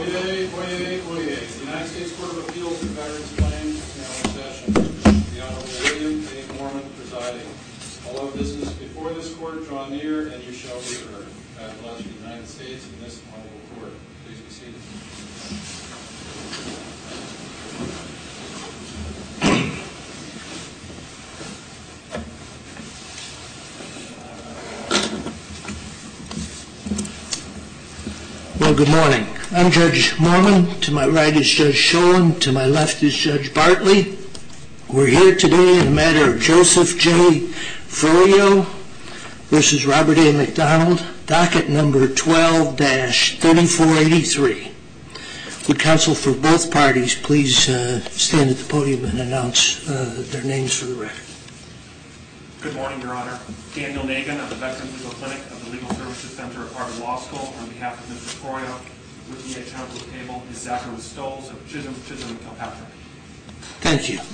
Oyez, oyez, oyez. The United States Court of Appeals for Veterans Claims is now in session. The Honorable William A. Mormon presiding. All of this is before this court, draw near, and you shall be heard. God bless the United States and this honorable court. Please be seated. Well, good morning. I'm Judge Mormon. To my right is Judge Schoen. To my left is Judge Bartley. We're here today in the matter of Joseph J. Froyo versus Robert A. McDonald, docket number 12-3483. Would counsel for both parties please stand at the podium and announce their names for the record. Good morning, Your Honor. Daniel Nagan of the Veterans Legal Clinic of the Legal Services Center of Harvard Law School on behalf of Mr. Froyo. With me at counsel's table is Zachary Stolz of Chisholm and Kilpatrick. Thank you.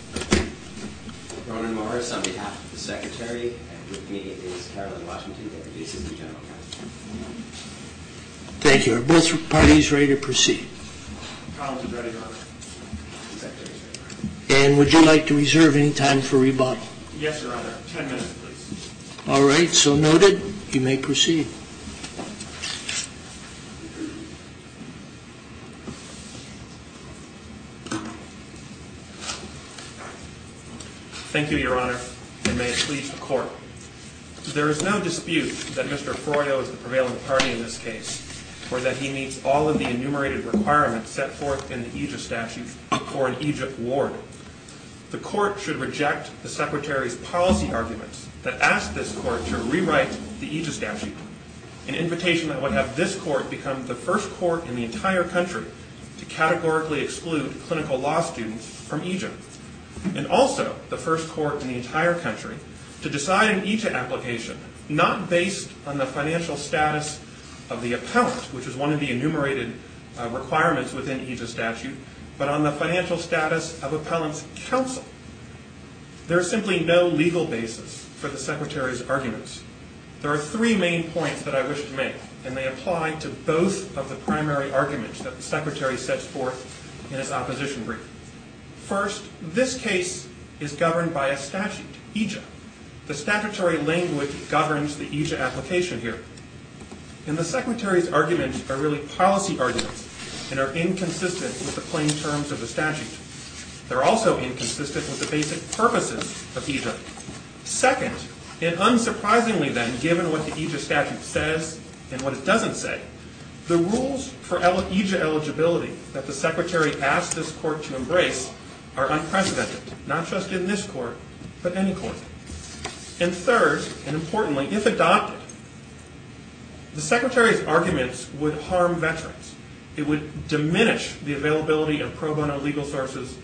Ronan Morris on behalf of the Secretary, and with me is Carolyn Washington, Deputy Assistant General Counsel. Thank you. Are both parties ready to proceed? Collins is ready, Your Honor. Secretary is ready. And would you like to reserve any time for rebuttal? Yes, Your Honor. 10 minutes, please. All right, so noted. You may proceed. Thank you, Your Honor, and may it please the Court. There is no dispute that Mr. Froyo is the prevailing party in this case, or that he meets all of the enumerated requirements set forth in the EJIA statute for an EJIA ward. The Court should reject the Secretary's policy arguments that ask this Court to rewrite the EJIA statute, an invitation that would have this Court become the first court in the entire country to categorically exclude clinical law students from EJIA, and also the first court in the entire country to decide an EJIA application not based on the financial status of the appellant, which is one of the enumerated requirements within EJIA statute, but on the financial status of appellant's counsel. There is simply no legal basis for the Secretary's arguments. There are three main points that I wish to make, and they apply to both of the primary arguments that the Secretary sets forth in his opposition brief. First, this case is governed by a statute, EJIA. The statutory language governs the EJIA application here. And the Secretary's arguments are really policy arguments and are inconsistent with the plain terms of the statute. They're also inconsistent with the basic purposes of EJIA. Second, and unsurprisingly then, given what the EJIA statute says and what it doesn't say, the rules for EJIA eligibility that the Secretary asked this Court to embrace are unprecedented, not just in this Court, but any court. And third, and importantly, if adopted, the Secretary's arguments would harm veterans. It would diminish the availability of pro bono legal resources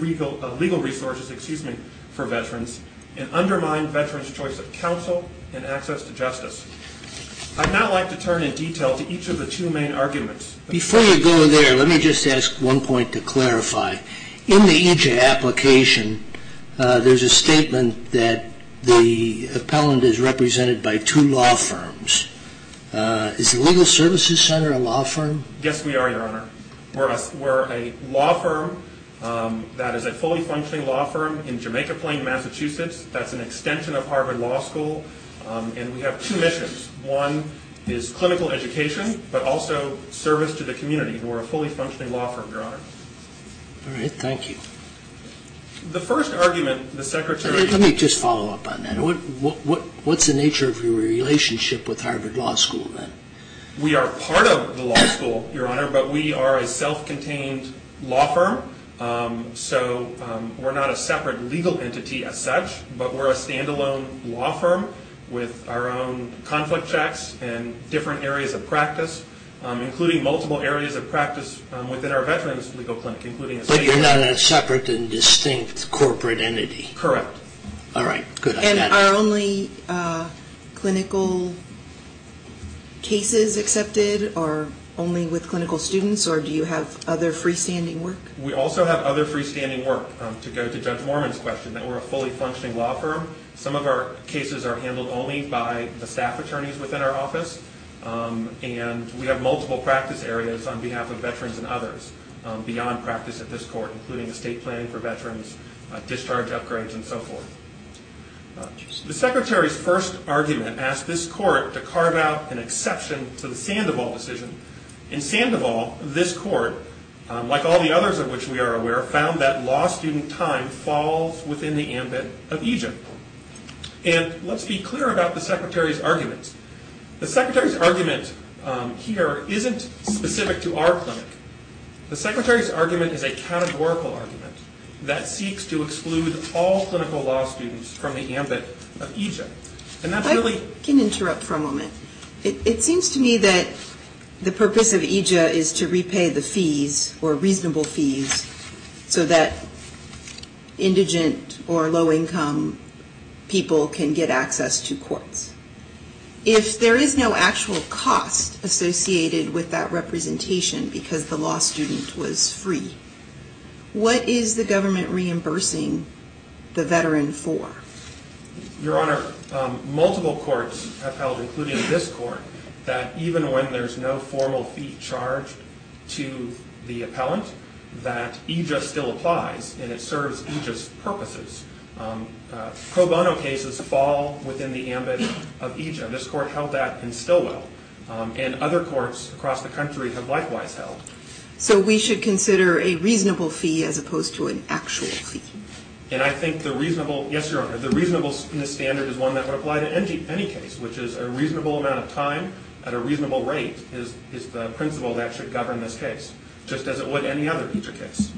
for veterans, and undermine veterans' choice of counsel and access to justice. I'd now like to turn in detail to each of the two main arguments. Before you go there, let me just ask one point to clarify. In the EJIA application, there's a statement that the appellant is represented by two law firms. Is the Legal Services Center a law firm? Yes, we are, Your Honor. We're a law firm that is a fully functioning law firm in Jamaica Plain, Massachusetts. That's an extension of Harvard Law School. And we have two missions. One is clinical education, but also service to the community. And we're a fully functioning law firm, Your Honor. All right, thank you. The first argument the Secretary... Let me just follow up on that. What's the nature of your relationship with Harvard Law School then? We are part of the law school, Your Honor, but we are a self-contained law firm. So we're not a separate legal entity as such, but we're a standalone law firm with our own conflict checks and different areas of practice, including multiple areas of practice within our veterans legal clinic, including a state. But you're not a separate and distinct corporate entity? Correct. All right, good. And are only clinical cases accepted, or only with clinical students, or do you have other freestanding work? We also have other freestanding work. To go to Judge Mormon's question, that we're a fully functioning law firm. Some of our cases are handled only by the staff attorneys within our office. and we have multiple practice areas on behalf of veterans and others beyond practice at this court, including estate planning for veterans, discharge upgrades, and so forth. The Secretary's first argument asked this court to carve out an exception to the Sandoval decision. In Sandoval, this court, like all the others of which we are aware, found that law student time falls within the ambit of EJA. And let's be clear about the Secretary's arguments. The Secretary's argument here isn't specific to our clinic. The Secretary's argument is a categorical argument that seeks to exclude all clinical law students from the ambit of EJA. And that's really... I can interrupt for a moment. It seems to me that the purpose of EJA is to repay the fees, or reasonable fees, so that indigent or low-income people can get access to courts. If there is no actual cost associated with that representation because the law student was free, what is the government reimbursing the veteran for? Your Honor, multiple courts have held, including this court, that even when there's no formal fee charged to the appellant, that EJA still applies and it serves EJA's purposes. Pro bono cases fall within the ambit of EJA. This court held that in Stilwell, and other courts across the country have likewise held. So we should consider a reasonable fee as opposed to an actual fee. And I think the reasonable, yes, Your Honor, the reasonableness standard is one that would apply to any case, which is a reasonable amount of time at a reasonable rate is the principle that should govern this case, just as it would any other EJA case.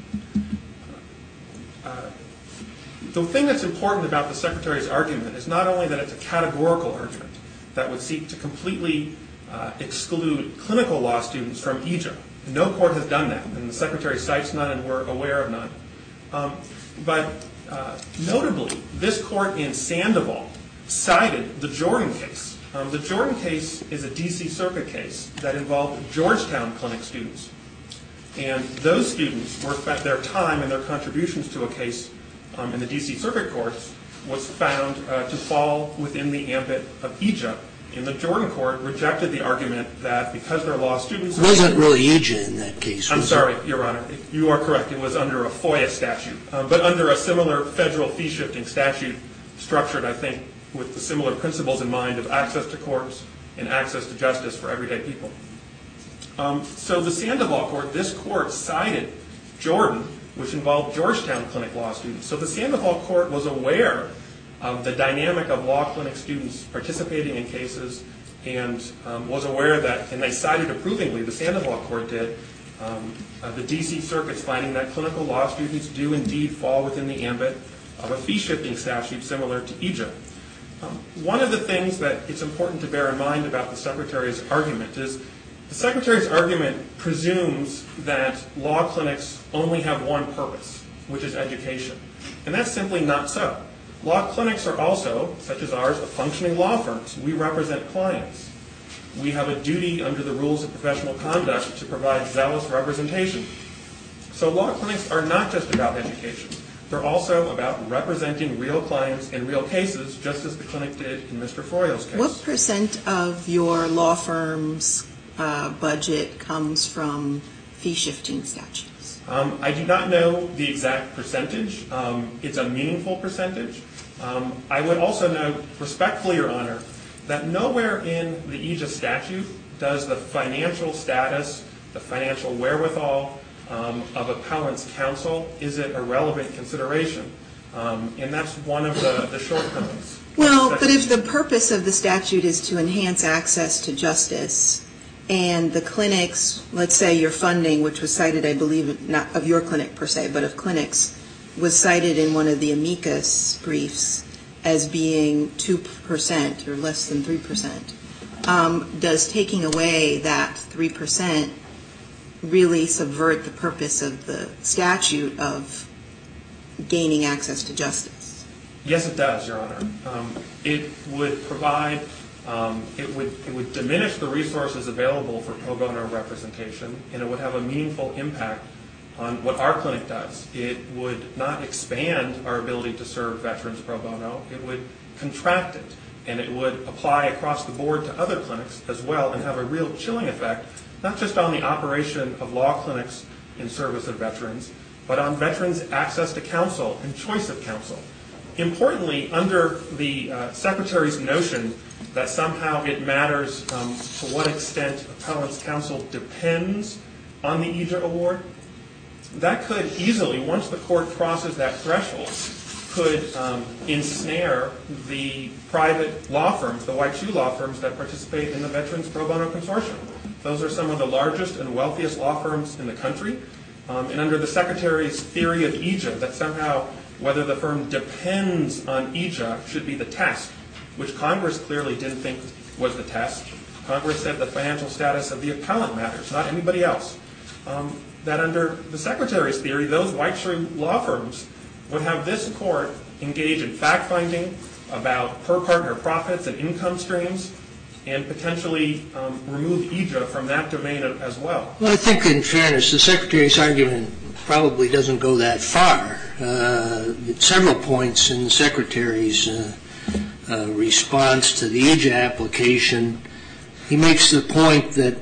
The thing that's important about the Secretary's argument is not only that it's a categorical argument that would seek to completely exclude clinical law students from EJA. No court has done that, and the Secretary cites none, and we're aware of none. But notably, this court in Sandoval cited the Jordan case. The Jordan case is a D.C. Circuit case that involved Georgetown Clinic students. And those students were spent their time and their contributions to a case in the D.C. Circuit courts was found to fall within the ambit of EJA. And the Jordan court rejected the argument that because they're law students... It wasn't really EJA in that case, was I'm sorry, Your Honor. You are correct. It was under a FOIA statute. But under a similar federal fee-shifting statute structured, I think, with the similar principles in mind of access to courts and access to justice for everyday people. So the Sandoval court, this court cited Jordan, which involved Georgetown Clinic law students. So the Sandoval court was aware of the dynamic of law clinic students participating in cases and was aware that, and they cited approvingly, the Sandoval court did, the D.C. Circuit's finding that clinical law students do indeed fall within the ambit of a fee-shifting statute similar to EJA. One of the things that it's important to bear in mind about the Secretary's argument is the Secretary's argument presumes that law clinics only have one purpose, which is education. And that's simply not so. Law clinics are also, such as ours, functioning law firms. We represent clients. We have a duty under the rules of professional conduct to provide zealous representation. So law clinics are not just about education. They're also about representing real clients in real cases, just as the clinic did in Mr. Froyo's case. What percent of your law firm's budget comes from fee-shifting statutes? I do not know the exact percentage. It's a meaningful percentage. I would also note, respectfully, Your Honor, that nowhere in the EJA statute does the financial status, the financial wherewithal of appellant's counsel, is it a relevant consideration? And that's one of the shortcomings. Well, but if the purpose of the statute is to enhance access to justice, and the clinics, let's say your funding, which was cited, I believe, not of your clinic per se, but of clinics, was cited in one of the amicus briefs as being 2% or less than 3%, does taking away that 3% really subvert the purpose of the statute of gaining access to justice? Yes, it does, Your Honor. It would provide, it would diminish the resources available for pro bono representation, and it would have a meaningful impact on what our clinic does. It would not expand our ability to serve veterans pro bono. It would contract it. and it would apply across the board to other clinics as well and have a real chilling effect, not just on the operation of law clinics in service of veterans, but on veterans' access to counsel and choice of counsel. Importantly, under the Secretary's notion that somehow it matters to what extent appellant's counsel depends on the EJA award, that could easily, once the court crosses that threshold, could ensnare the private law firms, the white shoe law firms that participate in the Veterans Pro Bono Consortium. Those are some of the largest and wealthiest law firms in the country. And under the Secretary's theory of EJA, that somehow whether the firm depends on EJA should be the test, which Congress clearly didn't think was the test. Congress said the financial status of the appellant matters, not anybody else. That under the Secretary's theory, those white shoe law firms would have this court engage in fact-finding about per-partner profits and income streams and potentially remove EJA from that domain as well. Well, I think in fairness, the Secretary's argument probably doesn't go that far. At several points in the Secretary's response to the EJA application, he makes the point that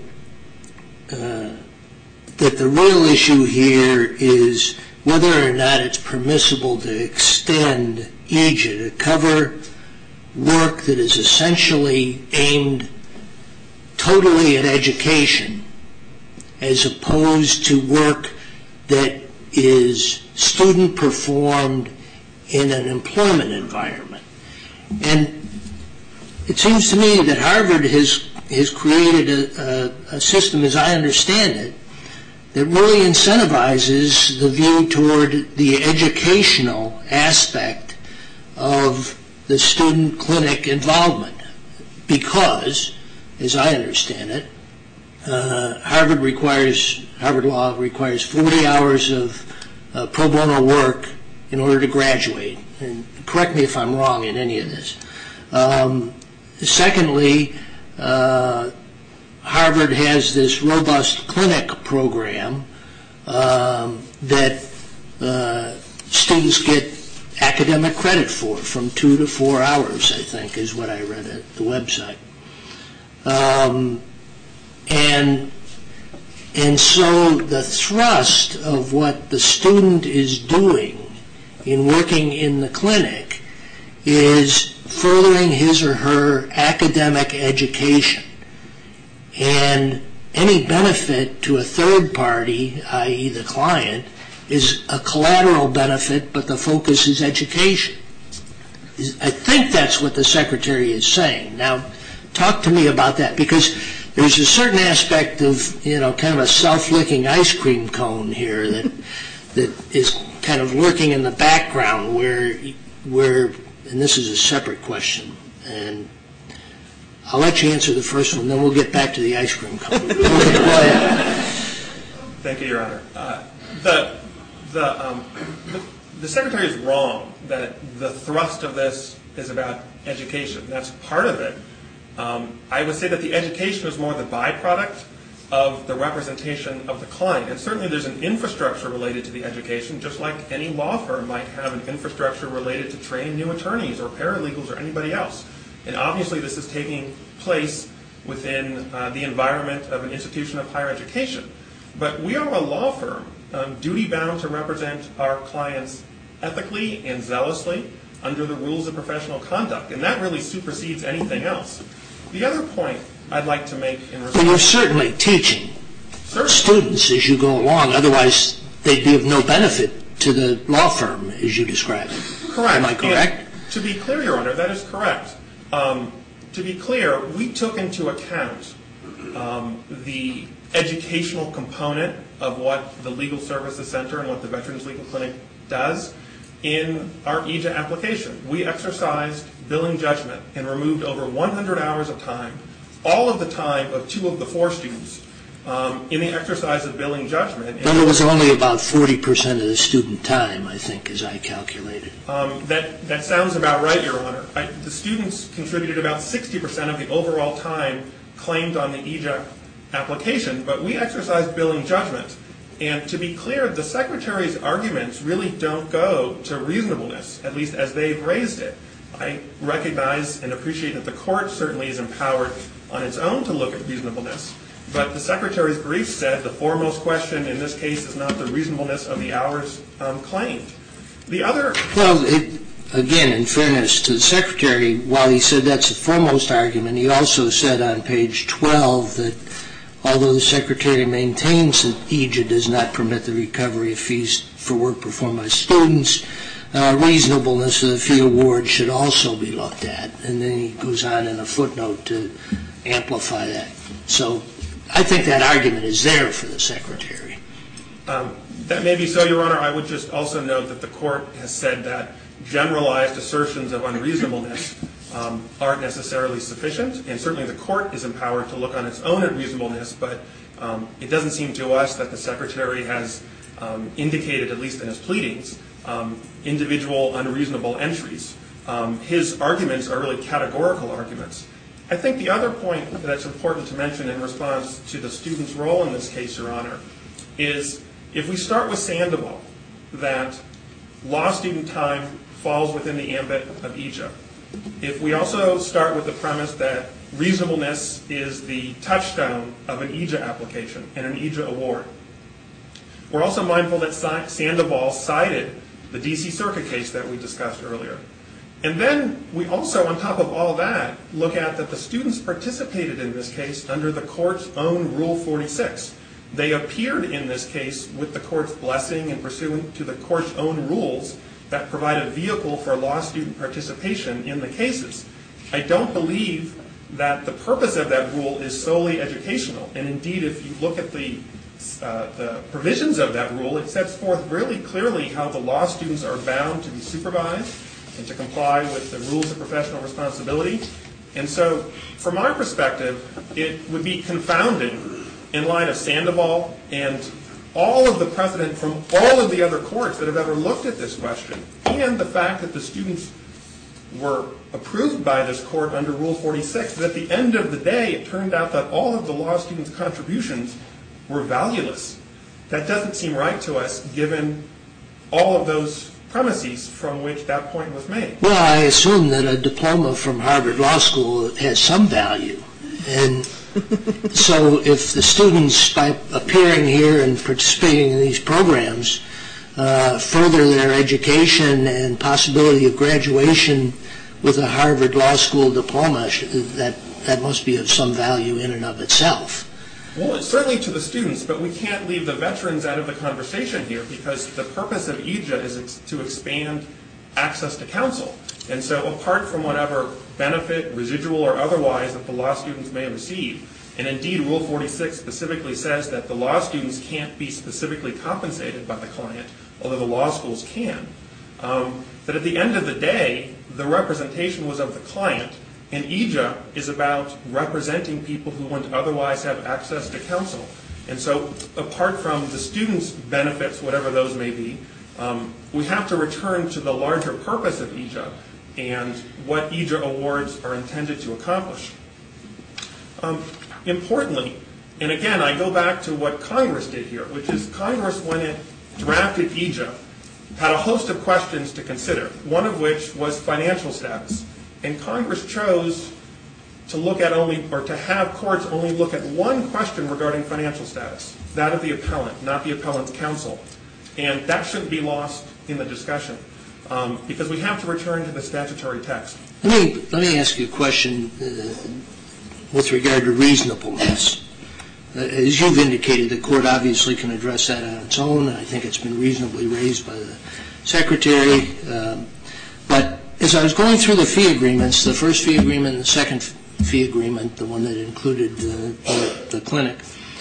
the real issue here is whether or not it's permissible to extend EJA to cover work that is essentially aimed totally at education as opposed to work that is student performed in an employment environment. And it seems to me that Harvard has created a system, as I understand it, that really incentivizes the view toward the educational aspect of the student clinic involvement because, as I understand it, Harvard law requires 40 hours of pro bono work in order to graduate. And correct me if I'm wrong in any of this. Secondly, Harvard has this robust clinic program that students get academic credit for, from 2 to 4 hours, I think, is what I read at the website. And so the thrust of what the student is doing in working in the clinic is furthering his or her academic education. And any benefit to a third party, i.e. the client, is a collateral benefit, but the focus is education. I think that's what the Secretary is saying. Now, talk to me about that, because there's a certain aspect of, kind of a self-licking ice cream cone here that is kind of lurking in the background where, and this is a separate question, and I'll let you answer the first one, then we'll get back to the ice cream cone. Okay, go ahead. Thank you, Your Honor. The Secretary is wrong that the thrust of this is about education. That's part of it. I would say that the education is more the byproduct of the representation of the client. And certainly there's an infrastructure related to the education, just like any law firm might have an infrastructure related to train new attorneys or paralegals or anybody else. And obviously this is taking place within the environment of an institution of higher education. But we are a law firm, duty-bound to represent our clients ethically and zealously under the rules of professional conduct. And that really supersedes anything else. The other point I'd like to make in response... Well, you're certainly teaching students as you go along. Otherwise, they'd be of no benefit to the law firm, as you described it. Correct. Am I correct? And to be clear, Your Honor, that is correct. To be clear, we took into account the educational component of what the Legal Services Center and what the Veterans Legal Clinic does in our EJA application. We exercised billing judgment and removed over 100 hours of time, all of the time of 2 of the 4 students, in the exercise of billing judgment. But it was only about 40% of the student time, I think, as I calculated. That sounds about right, Your Honor. The students contributed about 60% of the overall time claimed on the EJA application, but we exercised billing judgment. And to be clear, the Secretary's arguments really don't go to reasonableness, at least as they've raised it. I recognize and appreciate that the court certainly is empowered on its own to look at reasonableness, but the Secretary's brief said the foremost question in this case is not the reasonableness of the hours claimed. Well, again, in fairness to the Secretary, while he said that's the foremost argument, he also said on page 12 that although the Secretary maintains that EJA does not permit the recovery of fees for work performed by students, reasonableness of the fee award should also be looked at. And then he goes on in a footnote to amplify that. So I think that argument is there for the Secretary. That may be so, Your Honor. I would just also note that the court has said that generalized assertions of unreasonableness aren't necessarily sufficient, and certainly the court is empowered to look on its own at reasonableness, but it doesn't seem to us that the Secretary has indicated, at least in his pleadings, individual unreasonable entries. His arguments are really categorical arguments. I think the other point that's important to mention in response to the student's role in this case, Your Honor, is if we start with Sandoval, that law student time falls within the ambit of EJA. If we also start with the premise that reasonableness is the touchstone of an EJA application and an EJA award, we're also mindful that Sandoval cited the D.C. Circuit case that we discussed earlier. And then we also, on top of all that, look at that the students participated in this case under the court's own Rule 46. They appeared in this case with the court's blessing and pursuant to the court's own rules that provide a vehicle for law student participation in the cases. I don't believe that the purpose of that rule is solely educational. And indeed, if you look at the provisions of that rule, it sets forth really clearly how the law students are bound to be supervised and to comply with the rules of professional responsibility. And so, from our perspective, it would be confounding in light of Sandoval and all of the precedent from all of the other courts that have ever looked at this question, and the fact that the students were approved by this court under Rule 46, that at the end of the day, it turned out that all of the law students' contributions were valueless. That doesn't seem right to us, given all of those premises from which that point was made. Well, I assume that a diploma from Harvard Law School has some value. And so if the students, by appearing here and participating in these programs, further their education and possibility of graduation with a Harvard Law School diploma, that must be of some value in and of itself. Well, it's certainly to the students, but we can't leave the veterans out of the conversation here, because the purpose of EJA is to expand access to counsel. And so apart from whatever benefit, residual or otherwise, that the law students may receive, and indeed Rule 46 specifically says that the law students can't be specifically compensated by the client, although the law schools can, that at the end of the day, the representation was of the client, and EJA is about representing people who wouldn't otherwise have access to counsel. And so apart from the students' benefits, whatever those may be, we have to return to the larger purpose of EJA and what EJA awards are intended to accomplish. Importantly, and again, I go back to what Congress did here, which is Congress, when it drafted EJA, had a host of questions to consider, one of which was financial status. And Congress chose to look at only, or to have courts only look at one question regarding financial status, that of the appellant, not the appellant's counsel. And that shouldn't be lost in the discussion, because we have to return to the statutory text. Let me ask you a question with regard to reasonableness. As you've indicated, the court obviously can address that on its own. I think it's been reasonably raised by the Secretary. But as I was going through the fee agreements, the first fee agreement and the second fee agreement, the one that included the clinic,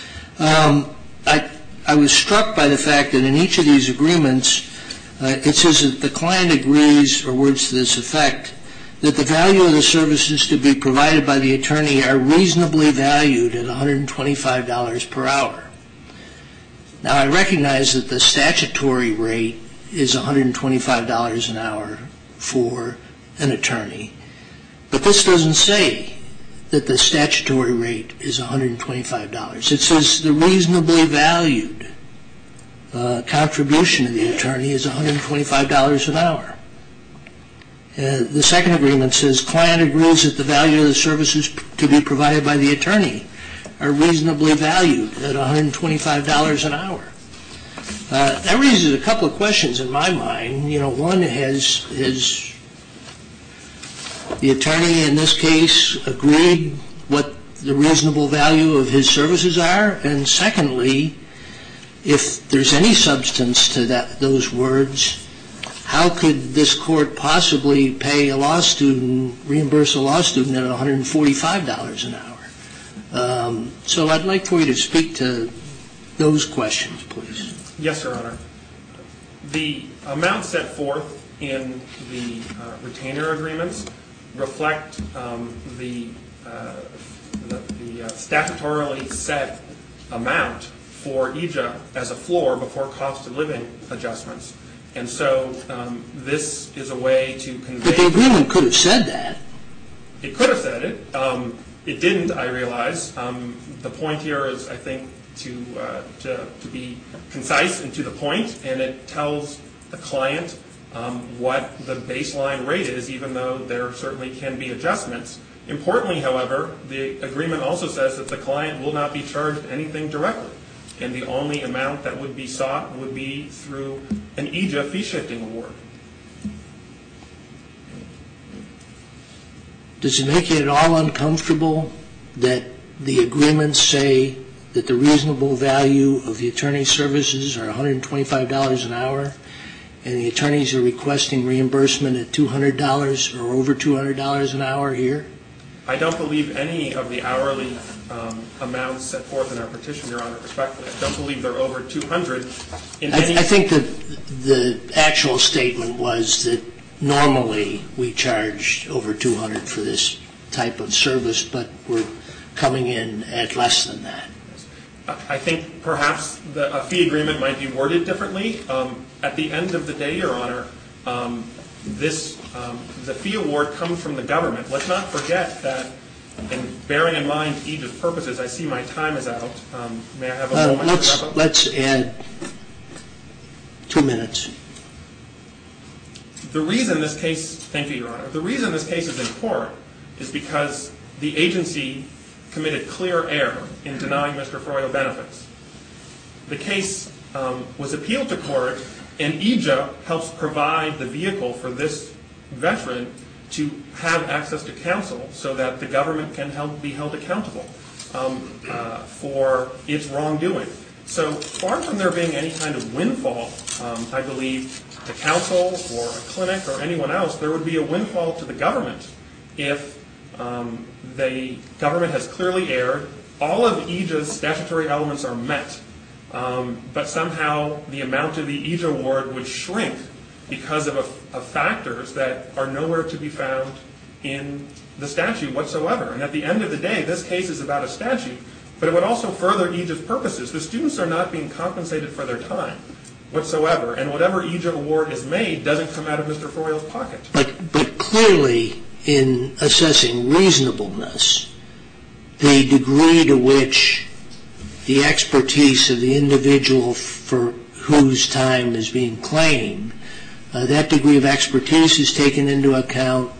I was struck by the fact that in each of these agreements, it says that the client agrees, or words to this effect, that the value of the services to be provided by the attorney are reasonably valued at $125 per hour. Now, I recognize that the statutory rate is $125 an hour for an attorney, but this doesn't say that the statutory rate is $125. It says the reasonably valued contribution of the attorney is $125 an hour. The second agreement says, client agrees that the value of the services to be provided by the attorney are reasonably valued at $125 an hour. That raises a couple of questions in my mind. One, has the attorney in this case agreed what the reasonable value of his services are? And secondly, if there's any substance to those words, how could this court possibly pay reimburse a law student at $145 an hour? So I'd like for you to speak to those questions, please. Yes, Your Honor. The amounts set forth in the retainer agreements reflect the statutorily set amount for EJA as a floor before cost of living adjustments. And so this is a way to convey... But the agreement could have said that. It could have said it. It didn't, I realize. The point here is, I think, to be concise and to the point, and it tells the client what the baseline rate is, even though there certainly can be adjustments. Importantly, however, the agreement also says that the client will not be charged anything directly, and the only amount that would be sought would be through an EJA fee-shifting award. Does it make it at all uncomfortable that the agreements say that the reasonable value of the attorney's services are $125 an hour, and the attorneys are requesting reimbursement at $200 or over $200 an hour here? I don't believe any of the hourly amounts set forth in our petition, Your Honor, respectfully. I don't believe they're over $200. I think that the actual statement was that normally we charge over $200 for this type of service, but we're coming in at less than that. I think perhaps a fee agreement might be worded differently. At the end of the day, Your Honor, the fee award comes from the government. Let's not forget that, and bearing in mind EJA's purposes, I see my time is out. May I have a moment to wrap up? Let's add 2 minutes. The reason this case, thank you, Your Honor, the reason this case is in court is because the agency committed clear error in denying Mr. Froyo benefits. The case was appealed to court, and EJA helps provide the vehicle for this veteran to have access to counsel so that the government can be held accountable for its wrongdoing. So far from there being any kind of windfall, I believe, to counsel or a clinic or anyone else, there would be a windfall to the government if the government has clearly erred. All of EJA's statutory elements are met, but somehow the amount of the EJA award would shrink because of factors that are nowhere to be found in the statute whatsoever. And at the end of the day, this case is about a statute, but it would also further EJA's purposes. The students are not being compensated for their time whatsoever, and whatever EJA award is made doesn't come out of Mr. Froyo's pocket. But clearly, in assessing reasonableness, the degree to which the expertise of the individual for whose time is being claimed, that degree of expertise is taken into account,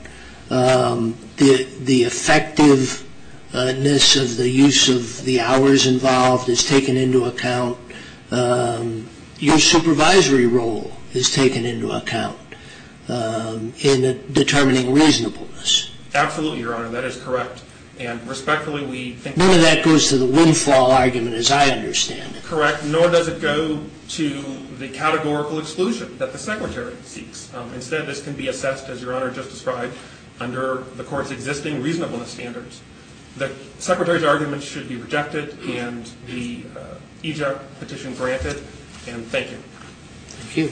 the effectiveness of the use of the hours involved is taken into account, your supervisory role is taken into account in determining reasonableness. Absolutely, Your Honor, that is correct. And respectfully, we think... None of that goes to the windfall argument as I understand it. Correct, nor does it go to the categorical exclusion that the Secretary seeks. Instead, this can be assessed, as Your Honor just described, under the Court's existing reasonableness standards. The Secretary's argument should be rejected and the EJA petition granted. And thank you. Thank you.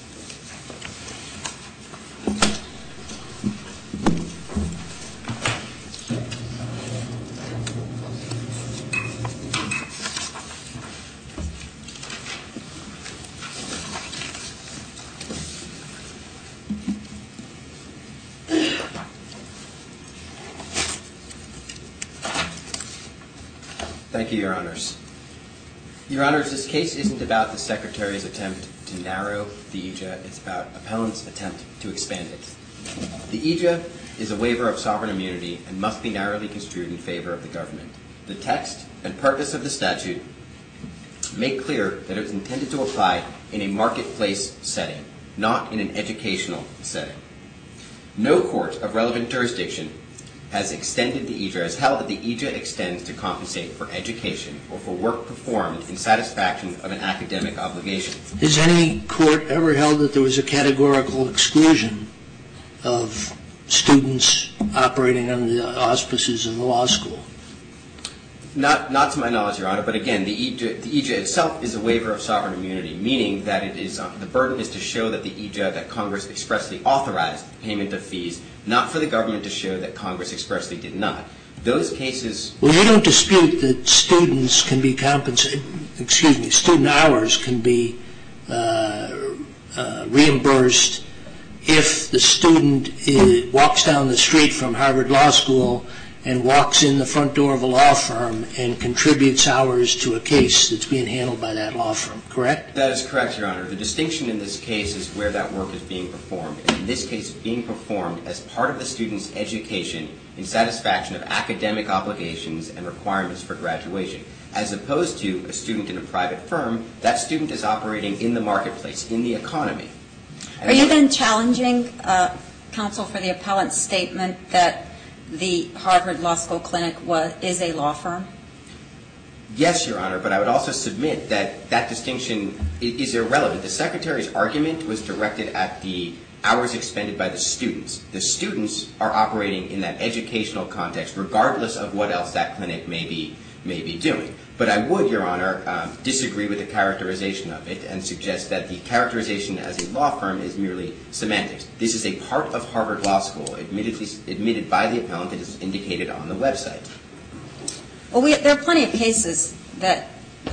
Thank you, Your Honors. Your Honors, this case isn't about the Secretary's attempt to narrow the EJA. It's about appellant's attempt to expand it. The EJA is a waiver of sovereign immunity and must be narrowly construed in favor of the government. The text and purpose of the statute make clear that it was intended to apply in a marketplace setting, not in an educational setting. No court of relevant jurisdiction has extended the EJA, has held that the EJA extends to compensate for education or for work performed in satisfaction of an academic obligation. Has any court ever held that there was a categorical exclusion of students operating under the auspices of the law school? Not to my knowledge, Your Honor, but again, the EJA itself is a waiver of sovereign immunity, meaning that it is the burden is to show that the EJA, that Congress expressly authorized payment of fees, not for the government to show that Congress expressly did not. Those cases... Well, you don't dispute that students can be compensated, student hours can be reimbursed if the student walks down the street from Harvard Law School and walks in the front door of a law firm and contributes hours to a case that's being handled by that law firm, correct? That is correct, Your Honor. The distinction in this case is where that work is being performed. And in this case, it's being performed as part of the student's education in satisfaction of academic obligations and requirements for graduation. As opposed to a student in a private firm, that student is operating in the marketplace, in the economy. Are you then challenging, counsel for the appellant's statement that the Harvard Law School Clinic is a law firm? Yes, Your Honor, but I would also submit that that distinction is irrelevant. The Secretary's argument was directed at the hours expended by the students. The students are operating in that educational context, regardless of what else that clinic may be doing. But I would, Your Honor, disagree with the characterization of it and suggest that the characterization as a law firm is merely semantics. This is a part of Harvard Law School, admitted by the appellant that is indicated on the website. Well, there are plenty of cases that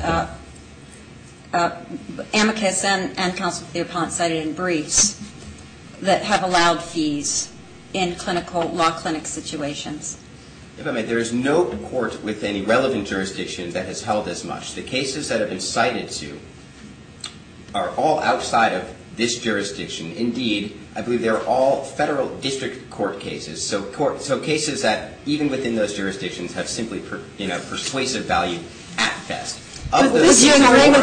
amicus and counsel for the appellant cited in briefs that have allowed fees in law clinic situations. If I may, there is no court with any relevant jurisdiction that has held as much. The cases that have been cited to are all outside of this jurisdiction. Indeed, I believe they're all federal district court cases. So cases that, even within those jurisdictions, have simply persuasive value at best. Would you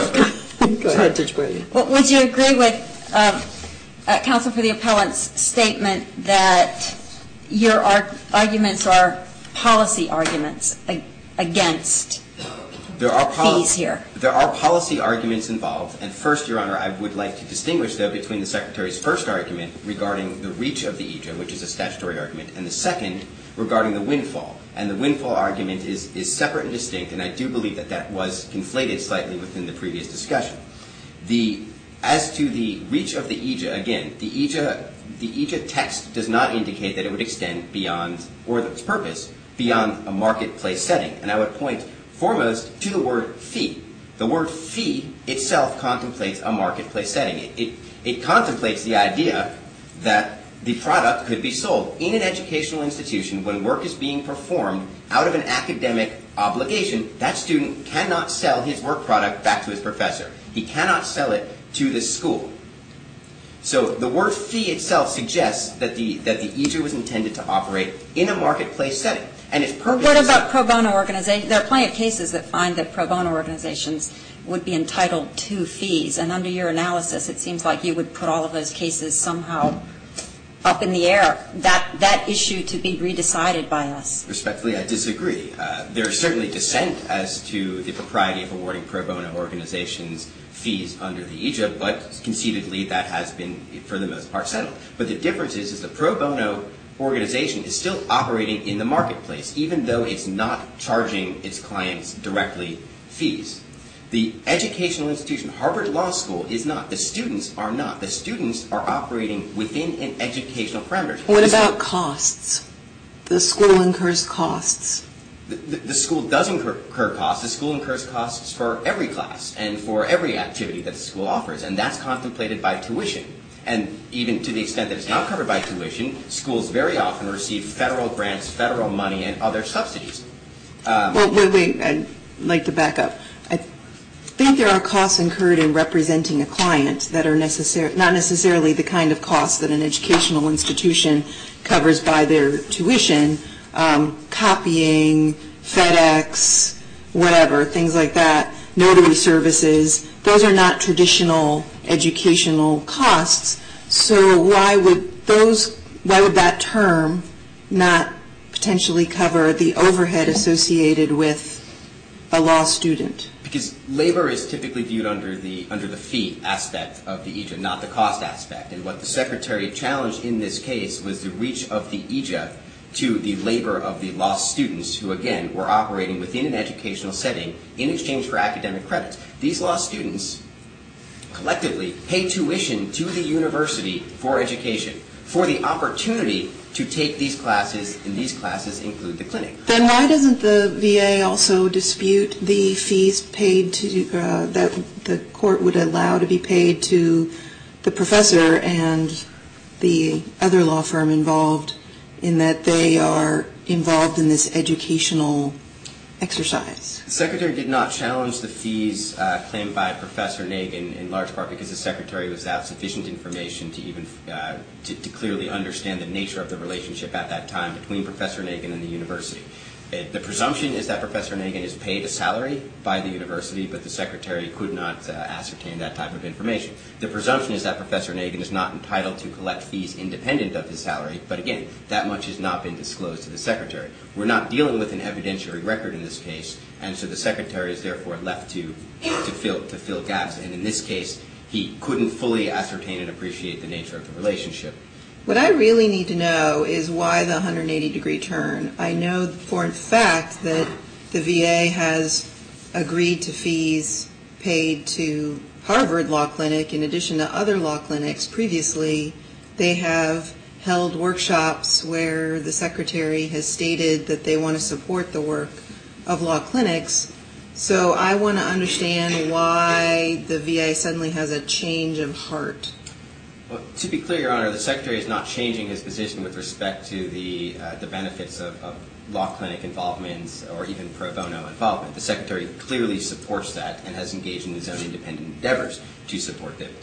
agree with counsel for the appellant's statement that your arguments are policy arguments against fees here? There are policy arguments involved. And first, Your Honor, I would like to distinguish, though, between the Secretary's first argument regarding the reach of the EJA, which is a statutory argument, and the second regarding the windfall. And the windfall argument is separate and distinct, and I do believe that that was conflated slightly within the previous discussion. As to the reach of the EJA, again, the EJA text does not indicate that it would extend beyond, or its purpose, beyond a marketplace setting. And I would point foremost to the word fee. The word fee itself contemplates a marketplace setting. It contemplates the idea that the product could be sold in an educational institution when work is being performed out of an academic obligation. That student cannot sell his work product back to his professor. He cannot sell it to the school. So the word fee itself suggests that the EJA was intended to operate in a marketplace setting. And its purpose What about pro bono organizations? There are plenty of cases that find that pro bono organizations would be entitled to fees. And under your analysis, it seems like you would put all of those cases somehow up in the air, that issue to be redecided by us. Respectfully, I disagree. There is certainly dissent as to the propriety of awarding pro bono organizations fees under the EJA, but conceitedly that has been, for the most part, settled. But the difference is the pro bono organization is still operating in the marketplace, even though it's not charging its clients directly fees. The educational institution, Harvard Law School, is not. The students are not. The students are operating within an educational parameter. What about costs? The school incurs costs. The school does incur costs. The school incurs costs for every class and for every activity that the school offers, and that's contemplated by tuition. And even to the extent that it's not covered by tuition, schools very often receive federal grants, federal money, and other subsidies. Well, wait. I'd like to back up. think there are costs incurred in representing a client that are not necessarily the kind of costs that an educational institution covers by their tuition, copying, FedEx, whatever, things like that, notary services. Those are not traditional educational costs. So why would that term not potentially cover the overhead associated with a law student? Because labor is typically viewed under the fee aspect of the EJA, not the cost aspect. And what the Secretary challenged in this case was the reach of the EJA to the labor of the law students who, again, were operating within an educational setting in exchange for academic credits. These law students collectively pay tuition to the university for education, for the opportunity to take these classes, and these classes include the clinic. Then why doesn't the VA also dispute the fees paid to, that the court would allow to be paid to the professor and the other law firm involved, in that they are involved in this educational exercise? The Secretary did not challenge the fees claimed by Professor Nagin, in large part because the Secretary was without sufficient information to even to clearly understand the nature of the relationship at that time between Professor Nagin and the university. The presumption is that Professor Nagin is paid a salary by the university, but the Secretary could not ascertain that type of information. The presumption is that Professor Nagin is not entitled to collect fees independent of his salary, but again, that much has not been disclosed to the Secretary. We're not dealing with an evidentiary record in this case, and so the Secretary is therefore left to fill gaps. And in this case, he couldn't fully ascertain and appreciate the nature of the relationship. What I really need to know is why the 180-degree turn. I know for a fact that the VA has agreed to fees paid to Harvard Law Clinic in addition to other law clinics. Previously, they have held workshops where the Secretary has stated that they want to support the work of law clinics. So I want to understand why the VA suddenly has a change of heart. Well, to be clear, Your Honor, the Secretary is not changing his position with respect to the benefits of law clinic involvement or even pro bono involvement. The Secretary clearly supports that and has engaged in his own independent endeavors to support them.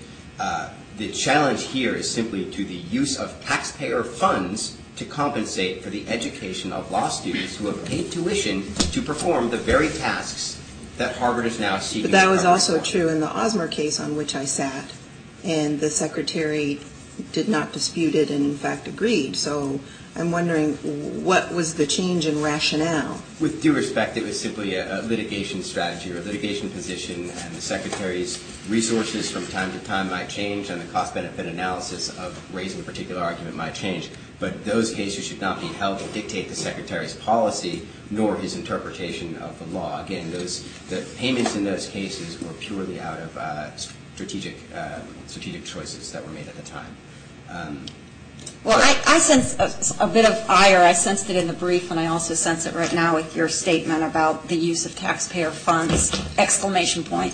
The challenge here is simply to the use of taxpayer funds to compensate for the education of law students who have paid tuition to perform the very tasks that Harvard is now seeking. But that was also true in the Osmer case on which I sat, and the Secretary did not dispute it and in fact agreed. So I'm wondering, what was the change in rationale? With due respect, it was simply a litigation strategy or a litigation position, and the Secretary's resources from time to time might change, and the cost-benefit analysis of raising a particular argument might change. But those cases should not be held to dictate the Secretary's policy nor his interpretation of the law. Again, the payments in those cases were purely out of strategic choices that were made at the time. Well, I sense a bit of ire. I sensed it in the brief, and I also sense it right now with your statement about the use of taxpayer funds, exclamation point.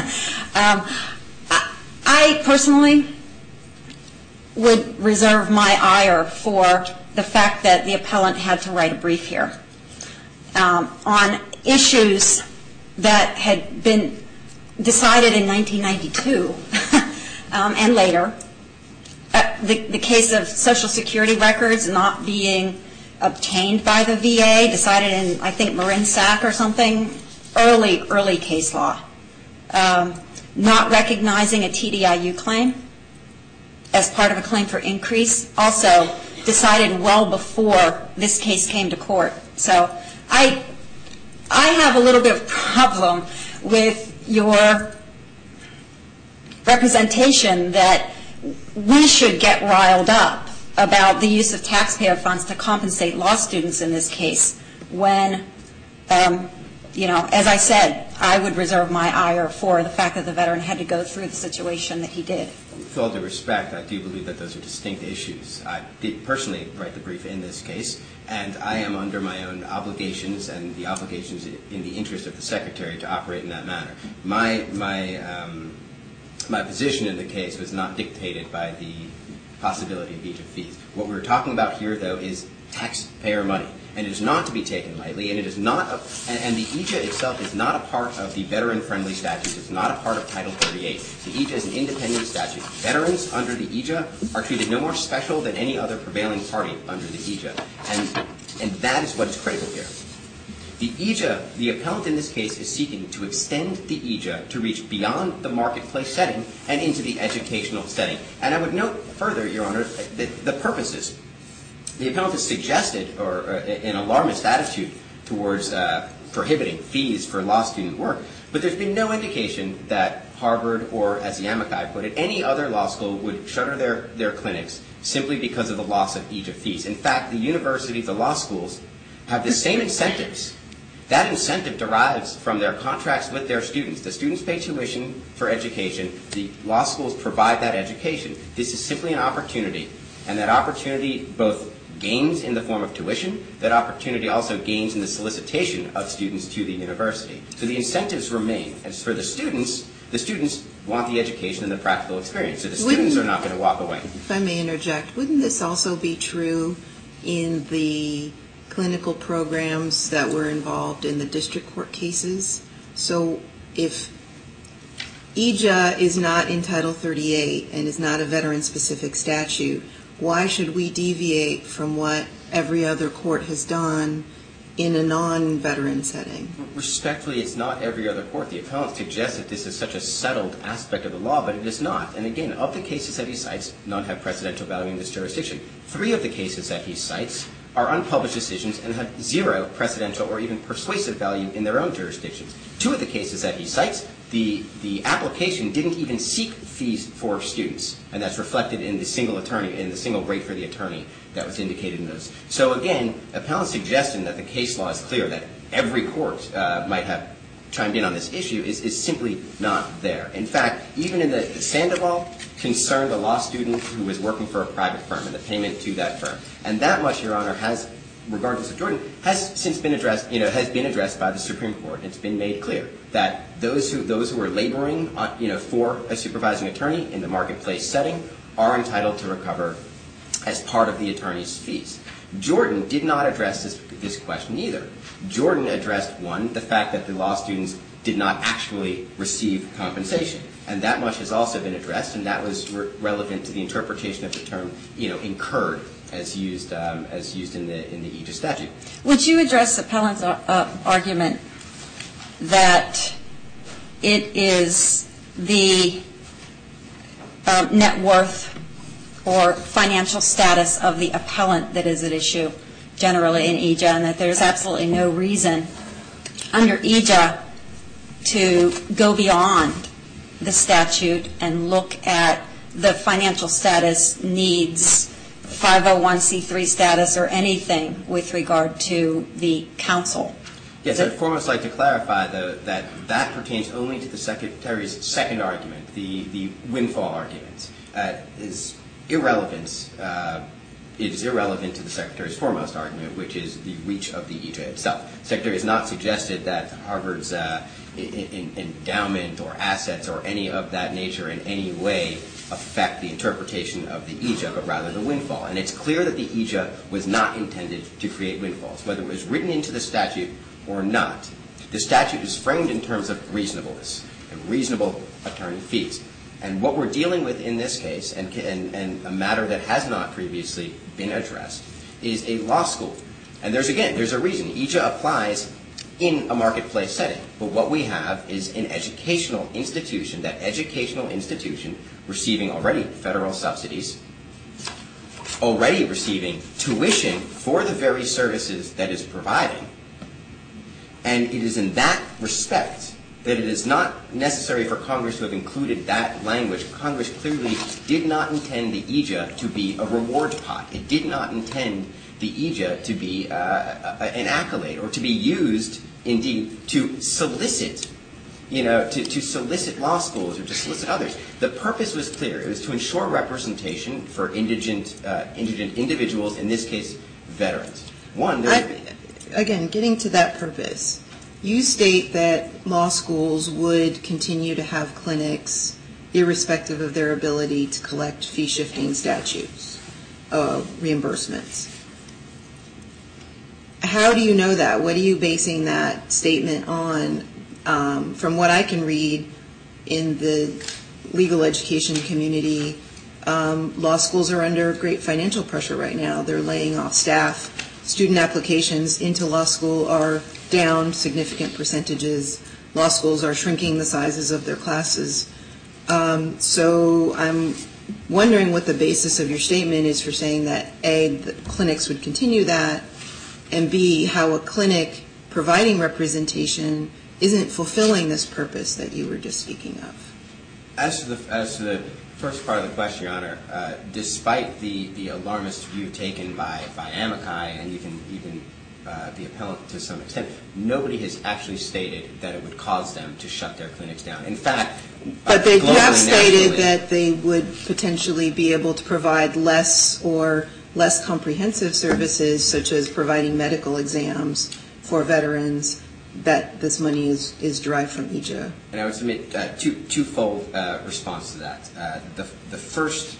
I personally would reserve my ire for the fact that the appellant had to write a brief here on issues that had been decided in 1992 and later. The case of Social Security records not being obtained by the VA, decided in, I think, Marin-Sack or something, early case law. Not recognizing a TDIU claim as part of a claim for increase, also decided well before this case came to court. So I have a little bit of problem with your representation that we should get riled up about the use of taxpayer funds to compensate law students in this case when, as I said, I would reserve my ire for the fact that the veteran had to go through the situation that he did. With all due respect, I do believe that those are distinct issues. I did personally write the brief in this case, and I am under my own obligations and the obligations in the interest of the Secretary to operate in that manner. My position in the case was not dictated by the possibility of each of fees. What we're talking about here, though, is taxpayer money. and it is not to be taken lightly, and it is not, and the EJA itself is not a part of the veteran-friendly statutes. It's not a part of Title 38. The EJA is an independent statute. Veterans under the EJA are treated no more special than any other prevailing party under the EJA, and that is what is critical here. The EJA, the appellant in this case, is seeking to extend the EJA to reach beyond the marketplace setting and into the educational setting. And I would note further, Your Honor, that the purposes. The appellant has suggested an alarmist attitude towards prohibiting fees for law student work, but there's been no indication that Harvard or, as the amici put it, any other law school would shutter their clinics simply because of the loss of EJA fees. In fact, the universities, the law schools, have the same incentives. That incentive derives from their contracts with their students. The students pay tuition for education. The law schools provide that education. This is simply an opportunity, and that opportunity both gains in the form of tuition. That opportunity also gains in the solicitation of students to the university. So the incentives remain. As for the students want the education and the practical experience. So the students are not going to walk away. If I may interject, wouldn't this also be true in the clinical programs that were involved in the district court cases? So if EJA is not in Title 38 and is not a veteran-specific statute, why should we deviate from what every other court has done in a non-veteran setting? Respectfully, it's not every other court. The appellant suggests that this is such a settled aspect of the law, but it is not. And again, of the cases that he cites, none have precedential value in this jurisdiction. 3 of the cases that he cites are unpublished decisions and have 0 precedential or even persuasive value in their own jurisdictions. 2 of the cases that he cites, the application didn't even seek fees for students, and that's reflected in the single rate for the attorney that was indicated in those. So again, appellant's suggestion that the case law is clear, that every court might have chimed in on this issue is simply not there. In fact, even in the Sandoval concerned a law student who was working for a private firm and the payment to that firm. And that much, Your Honor, has, regardless of Jordan, has since been addressed, has been addressed by the Supreme Court. It's been made clear that those who are laboring, for a supervising attorney in the marketplace setting are entitled to recover as part of the attorney's fees. Jordan did not address this question either. Jordan addressed, one, the fact that the law students did not actually receive compensation. And that much has also been addressed, and that was relevant to the interpretation of the term, incurred, as used in the EJA statute. Would you address the appellant's argument that it is the net worth or financial status of the appellant that is at issue generally in EJA, and that there's absolutely no reason under EJA to go beyond the statute and look at the financial status, needs, 501c3 status, or anything with regard to the counsel? Yes, I'd foremost like to clarify, though, that pertains only to the Secretary's second argument, the windfall argument. Is irrelevant. It is irrelevant to the Secretary's foremost argument, which is the reach of the EJA itself. The Secretary has not suggested that Harvard's endowment or assets or any of that nature in any way affect the interpretation of the EJA, but rather the windfall. And it's clear that the EJA was not intended to create windfalls, whether it was written into the statute or not. The statute is framed in terms of reasonableness and reasonable attorney fees. And what we're dealing with in this case, and a matter that has not previously been addressed, is a law school. And there's a reason. EJA applies in a marketplace setting. But what we have is an educational institution, that educational institution receiving already federal subsidies, already receiving tuition for the very services that is providing. And it is in that respect that it is not necessary for Congress to have included that language. Congress clearly did not intend the EJA to be a reward pot. It did not intend the EJA to be an accolade or to be used, indeed, to solicit, to solicit law schools or to solicit others. The purpose was clear. It was to ensure representation for indigent individuals, in this case, veterans. Again, getting to that purpose, you state that law schools would continue to have clinics irrespective of their ability to collect fee-shifting statutes, reimbursements. how do you know that? What are you basing that statement on? From what I can read in the legal education community, law schools are under great financial pressure right now. They're laying off staff. Student applications into law school are down significant percentages. Law schools are shrinking the sizes of their classes. So I'm wondering what the basis of your statement is for saying that, A, the clinics would continue that, and B, how a clinic providing representation isn't fulfilling this purpose that you were just speaking of. As to the first part of the question, Your Honor, despite the alarmist view taken by amici and even the appellant to some extent, nobody has actually stated that it would cause them to shut their clinics down. In fact, but they have stated that they would potentially be able to provide less comprehensive services, such as providing medical exams for veterans, that this money is derived from EJA. And I would submit twofold response to that. The first,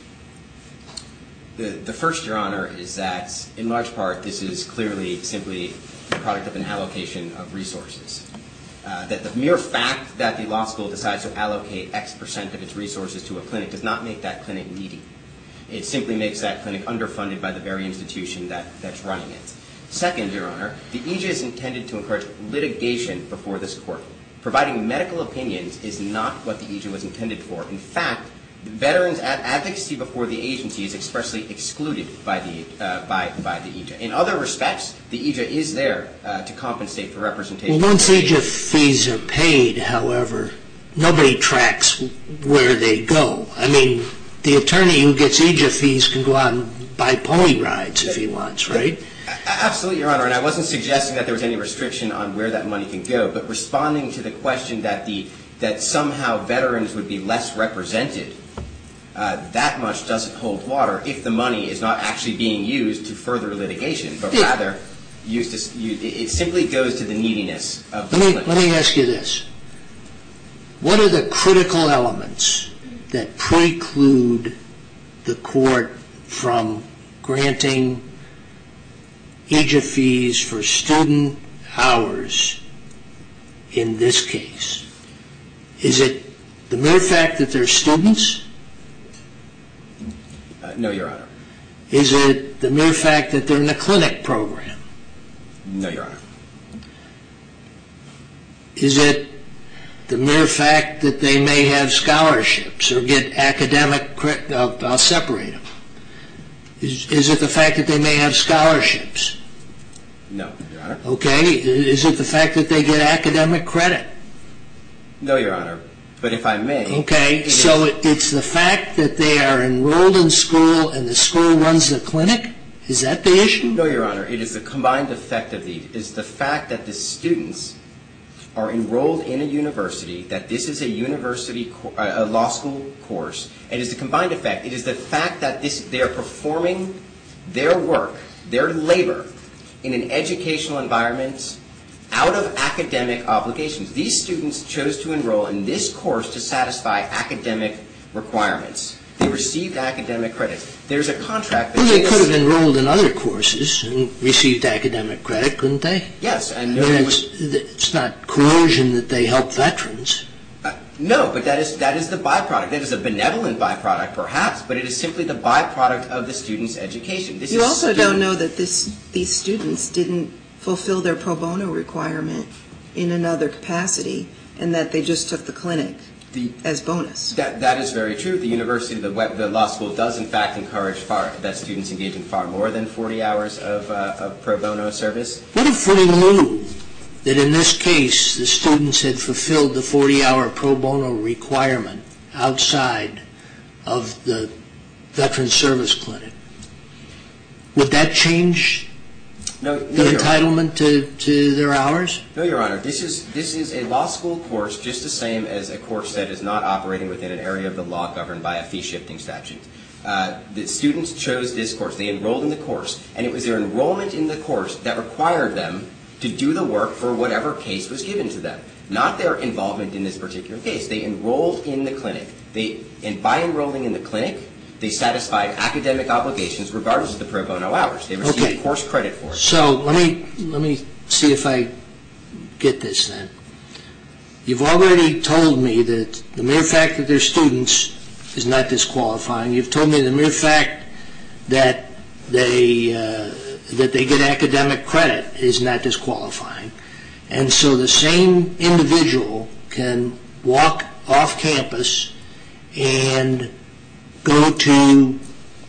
Your Honor, is that in large part this is clearly simply the product of an allocation of resources. That the mere fact that the law school decides to allocate X percent of its resources to a clinic does not make that clinic needy. It simply makes that clinic underfunded by the very institution that's running it. Second, Your Honor, the EJA is intended to encourage litigation before this court. Providing medical opinions is not what the EJA was intended for. In fact, veterans' advocacy before the agency is expressly excluded by the EJA. In other respects, the EJA is there to compensate for representation. Well, once EJA fees are paid, however, nobody tracks where they go. I mean, the attorney who gets EJA fees can go out and buy pony rides if he wants, right? Absolutely, Your Honor, and I wasn't suggesting that there was any restriction on where that money can go, but responding to the question that somehow veterans would be less represented, that much doesn't hold water if the money is not actually being used to further litigation, but rather it simply goes to the neediness of the clinic. Let me ask you this. What are the critical elements that preclude the court from granting EJA fees for student hours in this case? Is it the mere fact that they're students? No, Your Honor. Is it the mere fact that they're in a clinic program? No, Your Honor. Is it the mere fact that they may have scholarships or get academic credit? I'll separate them. Is it the fact that they may have scholarships? No, Your Honor. Okay. Is it the fact that they get academic credit? No, Your Honor. But if I may... Okay. So it's the fact that they are enrolled in school and the school runs the clinic? Is that the issue? No, Your Honor. It is the combined effect of these. It's the fact that the students are enrolled in a university, that this is a law school course. It is the combined effect. It is the fact that they are performing their work, their labor, in an educational environment out of academic obligations. These students chose to enroll in this course to satisfy academic requirements. They received academic credits. There's a contract... Well, they could have enrolled in other courses and received academic credit, couldn't they? Yes. And it's not coercion that they help veterans. No, but that is the byproduct. That is a benevolent byproduct, perhaps, but it is simply the byproduct of the student's education. You also don't know that these students didn't fulfill their pro bono requirement in another capacity and that they just took the clinic as bonus. That is very true. The university, the law school does in fact encourage that students engage in far more than 40 hours of pro bono service. What if we knew that in this case the students had fulfilled the 40-hour pro bono requirement outside of the Veterans Service Clinic? Would that change the entitlement to their hours? No, Your Honor. This is a law school course just the same as a course that is not operating within an area of the law governed by a fee-shifting statute. The students chose this course. They enrolled in the course, and it was their enrollment in the course that required them to do the work for whatever case was given to them, not their involvement in this particular case. They enrolled in the clinic. And by enrolling in the clinic, They satisfied academic obligations regardless of the pro bono hours. They received course credit for it. So let me see if I get this then. You've already told me that the mere fact that they're students is not disqualifying. You've told me the mere fact that they get academic credit is not disqualifying. And so the same individual can walk off campus and go to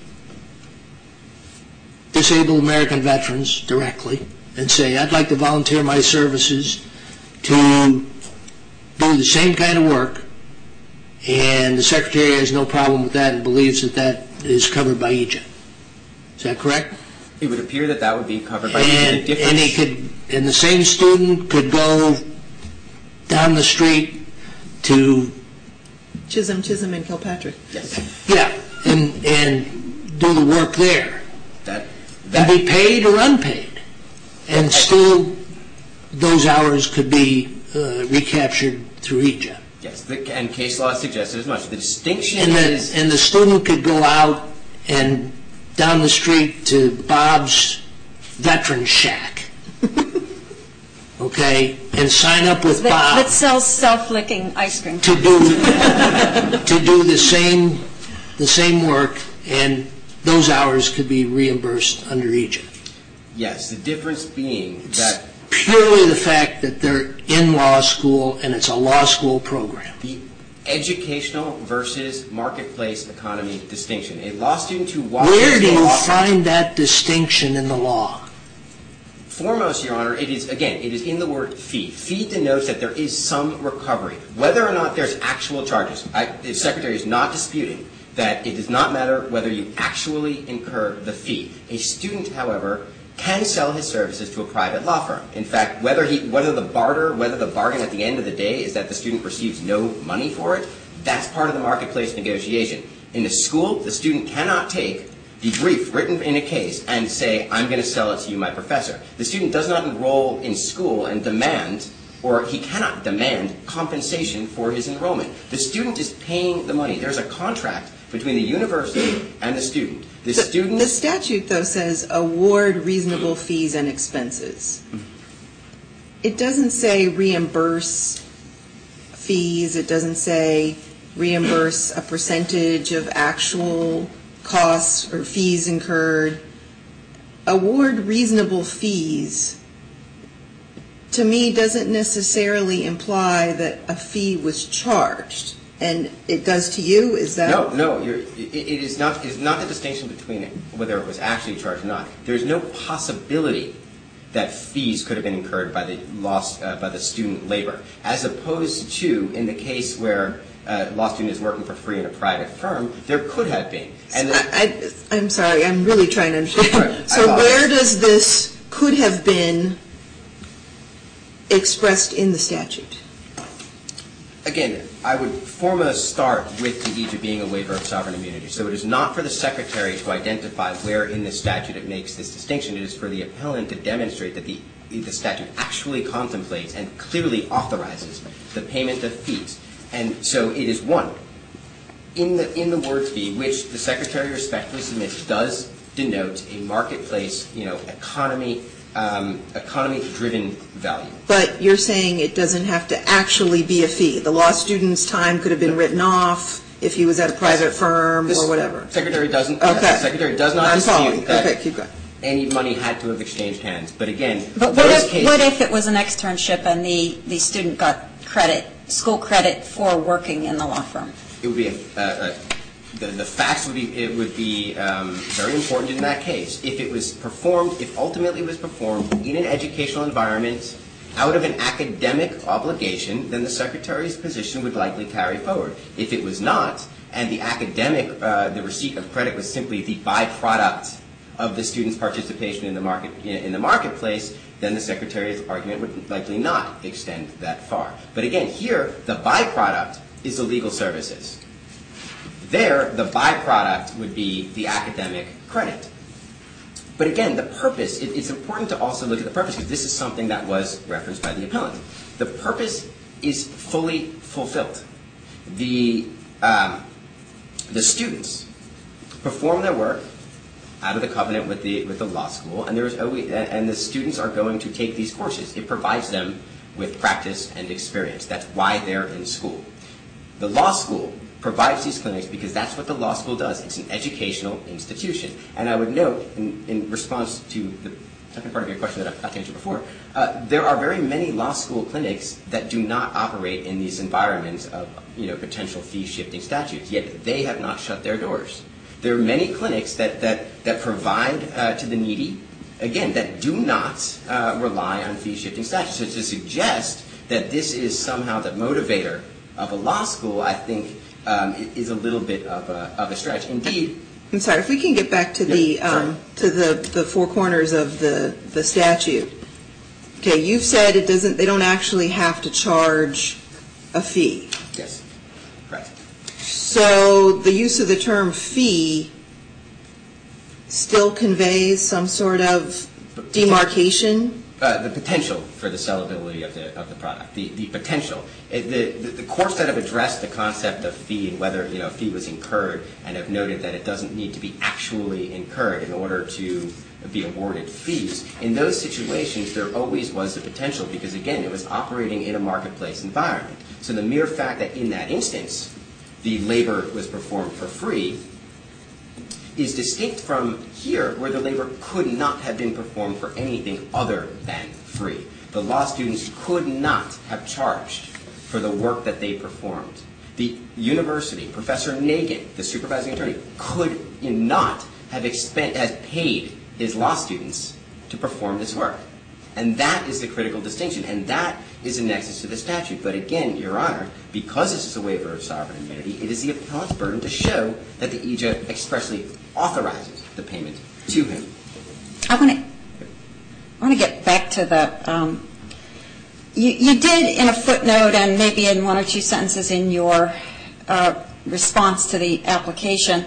disabled American veterans directly and say, I'd like to volunteer my services to do the same kind of work, and the Secretary has no problem with that and believes that that is covered by EJA. Is that correct? It would appear that that would be covered by EJA. And the same student could go down the street to Chisholm and Kilpatrick. Yes. Yeah, and do the work there. And be paid or unpaid. And still those hours could be recaptured through EJA. Yes, and case law suggests as much. The distinction And the student could go out and down the street to Bob's Veteran Shack, okay, and sign up with Bob. That sells self-licking ice cream. To do the same work, and those hours could be reimbursed under EJA. Yes, the difference being that purely the fact that they're in law school and it's a law school program. The educational versus marketplace economy distinction. A law student who walks Where do you law find that distinction in the law? Foremost, Your Honor, it is in the word fee. Fee denotes that there is some recovery. Whether or not there's actual charges, the Secretary is not disputing that it does not matter whether you actually incur the fee. A student, however, can sell his services to a private law firm. In fact, whether the bargain at the end of the day is that the student receives no money for it, that's part of the marketplace negotiation. In a school, the student cannot take the brief written in a case and say, I'm going to sell it to you, my professor. The student does not enroll in school and demand, or he cannot demand, compensation for his enrollment. The student is paying the money. There's a contract between the university and the student. The statute, though, says award reasonable fees and expenses. It doesn't say reimburse fees. It doesn't say reimburse a percentage of actual costs or fees incurred. Award reasonable fees, to me, doesn't necessarily imply that a fee was charged. And it does to you? Is that? No. It is not the distinction between whether it was actually charged or not. There's no possibility that fees could have been incurred by the student labor, as opposed to in the case where a law student is working for free in a private firm, there could have been. And I'm sorry, I'm really trying to understand. So where does this could have been expressed in the statute? Again, I would foremost start with the EJA being a waiver of sovereign immunity. So it is not for the Secretary to identify where in the statute it makes this distinction. It is for the appellant to demonstrate that the statute actually contemplates and clearly authorizes the payment of fees. And so it is one. In the word fee, which the Secretary respectfully submits, does denote a marketplace, economy-driven value. But you're saying it doesn't have to actually be a fee. The law student's time could have been written off if he was at a private firm or whatever. The Secretary doesn't. Okay. The Secretary does not dispute that keep going. any money had to have exchanged hands. But again, but what if it was an externship and the student got school credit for working in the law firm? It would be the facts would be very important in that case. If ultimately it was performed in an educational environment out of an academic obligation, then the Secretary's position would likely carry forward. If it was not, and the receipt of credit was simply the byproduct of the student's participation in the marketplace, then the Secretary's argument would likely not extend that far. But again, here, the byproduct is the legal services. There, the byproduct would be the academic credit. But again, the purpose, it's important to also look at the purpose, because this is something that was referenced by the appellant. The purpose is fully fulfilled. The students perform their work out of the covenant with the law school, and the students are going to take these courses. It provides them with practice and experience. That's why they're in school. The law school provides these clinics because that's what the law school does. It's an educational institution. And I would note, in response to the second part of your question that I forgot to answer before, there are very many law school clinics that do not operate in these environments of potential fee-shifting statutes, yet they have not shut their doors. There are many clinics that provide to the needy, again, that do not rely on fee-shifting statutes. So to suggest that this is somehow the motivator of a law school, I think, is a little bit of a stretch. Indeed. I'm sorry, if we can get back to the four corners of the statute. Okay, you've said they don't actually have to charge a fee. Yes, correct. So the use of the term fee still conveys some sort of demarcation? The potential for the sellability of the product. The potential. The courts that have addressed the concept of fee and whether a fee was incurred and have noted that it doesn't need to be actually incurred in order to be awarded fees, in those situations there always was the potential because, again, it was operating in a marketplace environment. So the mere fact that in that instance the labor was performed for free is distinct from here where the labor could not have been performed for anything other than free. The law students could not have charged for the work that they performed. The university, Professor Nagin, the supervising attorney, could not have paid his law students to perform this work. And that is the critical distinction, and that is a nexus to the statute. But again, Your Honor, because this is a waiver of sovereign immunity, it is the appellant's burden to show that the EJA expressly authorizes the payment to him. I want to get back to the you did in a footnote and maybe in one or two sentences in your response to the application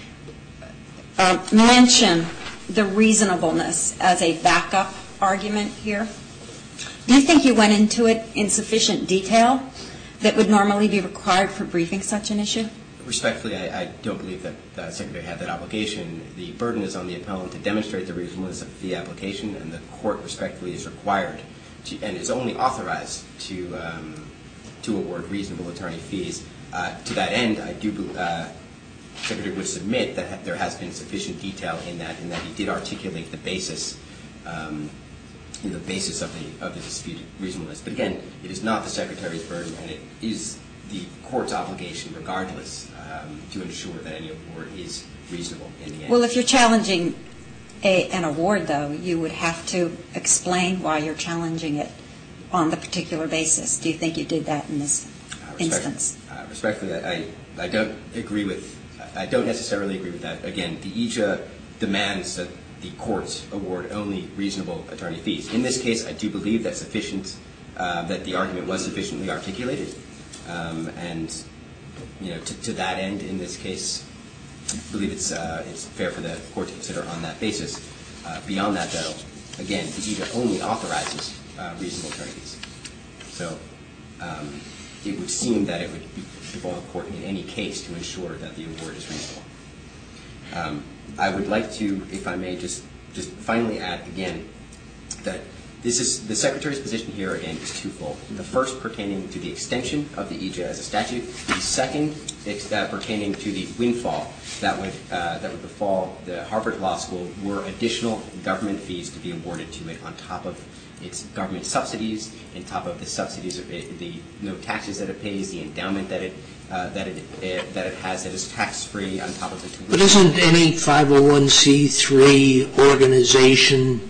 mention the reasonableness as a backup argument here. Do you think you went into it in sufficient detail that would normally be required for briefing such an issue? Respectfully, I don't believe that the Secretary had that obligation. The burden is on the appellant to demonstrate the reasonableness of the application, and the court respectfully is required to, and is only authorized to award reasonable attorney fees. To that end, I do the Secretary would submit that there has been sufficient detail in that he did articulate the basis the basis of the disputed reasonableness. But again, it is not the Secretary's burden, and it is the court's obligation, regardless, to ensure that any award is reasonable in the end. Well, if you're challenging an award, though, you would have to explain why you're challenging it on the particular basis. Do you think you did that in this instance? Respectfully, I don't agree with. I don't necessarily agree with that. Again, the EJA demands that the courts award only reasonable attorney fees. In this case, I do believe that that the argument was sufficiently articulated, and to that end, in this case, I believe it's fair for the court to consider on that basis. Beyond that, though, again, the EJA only authorizes reasonable attorney fees. So it would seem that it would befall the court in any case to ensure that the award is reasonable. I would like to, if I may, just finally add again that this is the Secretary's position here again is twofold. The first pertaining to the extension of the EJA as a statute. The second pertaining to the windfall that would befall the Harvard Law School were additional government fees to be awarded to it on top of its government subsidies, on top of the subsidies, the taxes that it pays, the endowment that it has that is tax-free, on top of the tuition. But isn't any 501c3 organization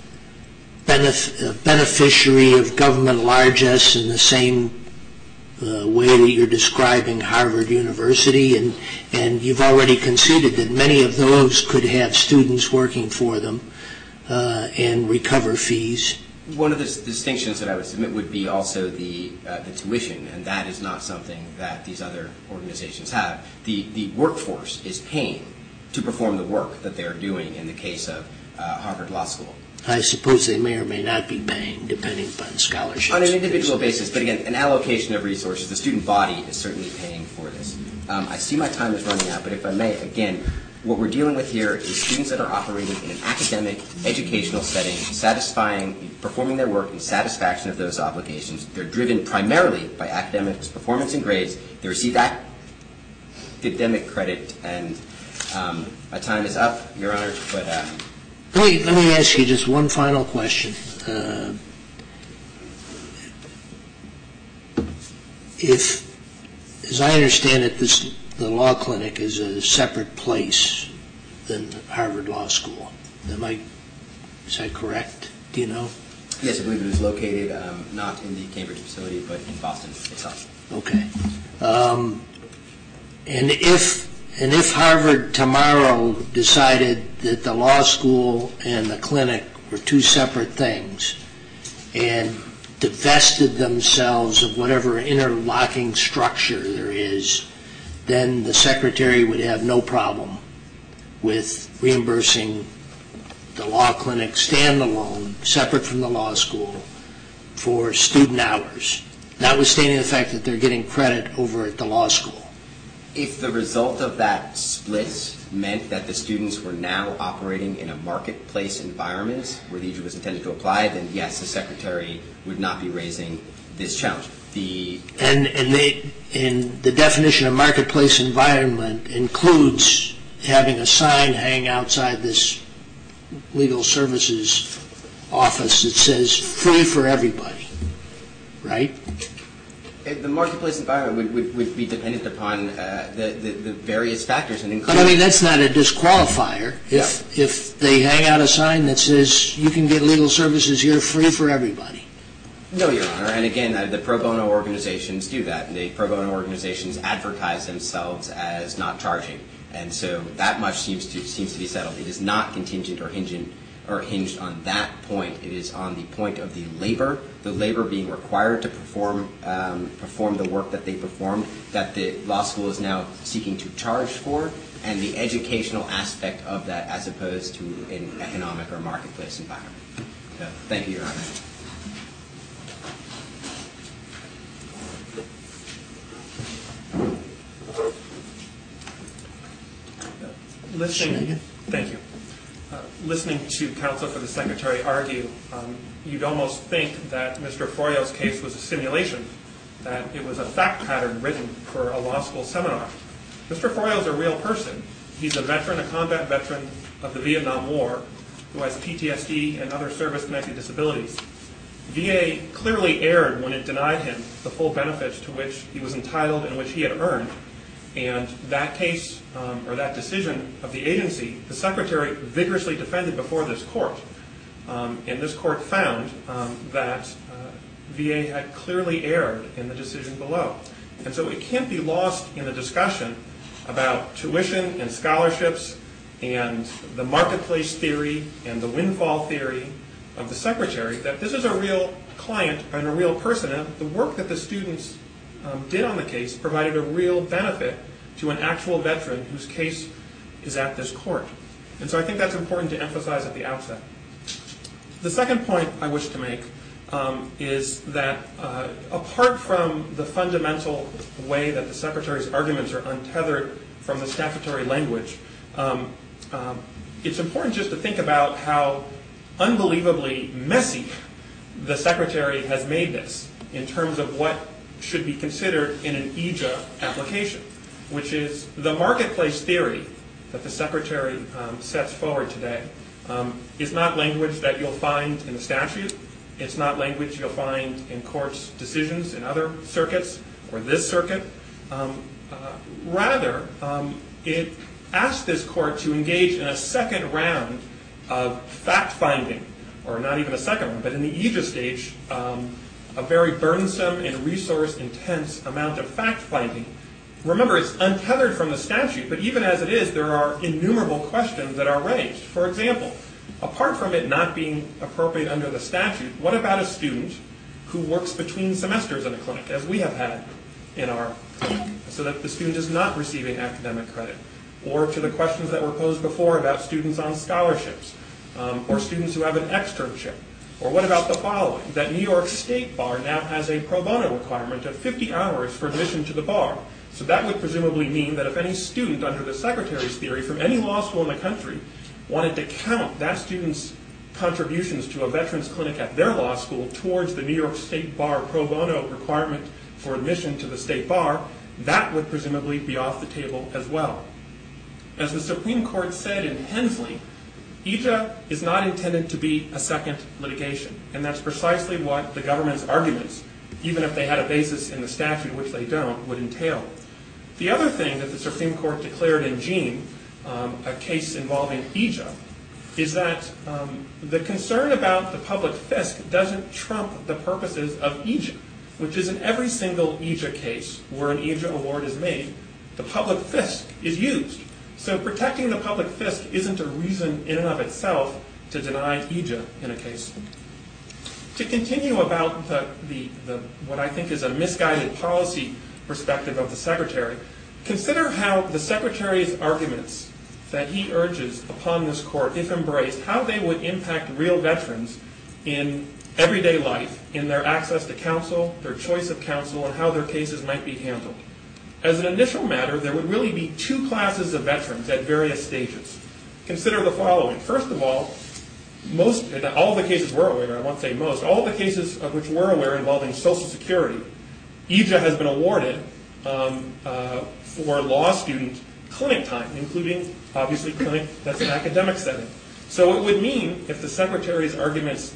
beneficiary of government largesse in the same way that you're describing Harvard University? And you've already conceded that many of those could have students working for them and recover fees. One of the distinctions that I would submit would be also the tuition, and that is not something that these other organizations have. The workforce is paying to perform the work that they're doing in the case of Harvard Law School. I suppose they may or may not be paying, depending upon scholarships. On an individual basis, but again, an allocation of resources. The student body is certainly paying for this. I see my time is running out, but if I may, again, what we're dealing with here is students that are operating in an academic, educational setting, performing their work in satisfaction of those obligations. They're driven primarily by academics, performance, and grades. They receive academic credit, and my time is up, Your Honor, but... Let me ask you just one final question. If, as I understand it, the law clinic is a separate place than Harvard Law School, is that correct? Do you know? Yes, I believe it is located not in the Cambridge facility, but in Boston itself. Okay. And if Harvard tomorrow decided that the law school and the clinic were two separate things and divested themselves of whatever interlocking structure there is, then the secretary would have no problem with reimbursing the law clinic standalone, separate from the law school, for student hours, notwithstanding the fact that they're getting credit over at the law school. If the result of that split meant that the students were now operating in a marketplace environment where the EJU was intended to apply, then yes, the secretary would not be raising this challenge. And the definition of marketplace environment includes having a sign hang outside this legal services office that says free for everybody, right? The marketplace environment would be dependent upon the various factors. But I mean, that's not a disqualifier. If they hang out a sign that says you can get legal services here free for everybody. No, Your Honor. And again, the pro bono organizations do that. The pro bono organizations advertise themselves as not charging. And so that much seems to be settled. It is not contingent or hinged on that point. It is on the point of the labor being required to perform the work that they performed, that the law school is now seeking to charge for, and the educational aspect of that as opposed to an economic or marketplace environment. So, thank you, Your Honor. Thank you. Listening to counsel for the secretary argue, you'd almost think that Mr. Froyo's case was a simulation, that it was a fact pattern written for a law school seminar. Mr. Froyo's a real person. He's a veteran, a combat veteran of the Vietnam War, who has PTSD and other service-connected disabilities. VA clearly erred when it denied him the full benefits to which he was entitled and which he had earned. And that case, or that decision of the agency, the secretary vigorously defended before this court. And this court found that VA had clearly erred in the decision below. And so it can't be lost in the discussion about tuition and scholarships and the marketplace theory and the windfall theory of the secretary that this is a real client and a real person. And the work that the students did on the case provided a real benefit to an actual veteran whose case is at this court. And so I think that's important to emphasize at the outset. The second point I wish to make is that apart from the fundamental way that the secretary's arguments are untethered from the statutory language, it's important just to think about how unbelievably messy the secretary has made this in terms of what should be considered in an EJA application, which is the marketplace theory that the secretary sets forward today is not language that you'll find in the statute. It's not language you'll find in courts' decisions in other circuits or this circuit. Rather, it asks this court to engage in a second round of fact-finding, or not even a second round, but in the EJA stage, a very burdensome and resource-intense amount of fact-finding. Remember, it's untethered from the statute, but even as it is, there are innumerable questions that are raised. For example, apart from it not being appropriate under the statute, what about a student who works between semesters in a clinic, as we have had in our clinic, so that the student is not receiving academic credit? Or to the questions that were posed before about students on scholarships. or students who have an externship? Or what about the following, that New York State Bar now has a pro bono requirement of 50 hours for admission to the bar. So that would presumably mean that if any student under the Secretary's theory from any law school in the country wanted to count that student's contributions to a veterans clinic at their law school towards the New York State Bar pro bono requirement for admission to the State Bar, that would presumably be off the table as well. As the Supreme Court said in Hensley, EJA is not intended to be a second litigation, and that's precisely what the government's arguments, even if they had a basis in the statute, which they don't, would entail. The other thing that the Supreme Court declared in Jean, a case involving EJA, is that the concern about the public fisc doesn't trump the purposes of EJA, which is in every single EJA case where an EJA award is made, the public fisc is used. So protecting the public fisc isn't a reason in and of itself to deny EJA in a case. To continue about the what I think is a misguided policy perspective of the Secretary, consider how the Secretary's arguments that he urges upon this Court, if embraced, how they would impact real veterans in everyday life, in their access to counsel, their choice of counsel, and how their cases might be handled. As an initial matter, there would really be two classes of veterans at various stages. Consider the following. First of all, all the cases we're aware, I won't say most, all the cases of which we're aware involving Social Security, EJA has been awarded for law student clinic time, including, obviously, clinic that's an academic setting. So it would mean, if the Secretary's arguments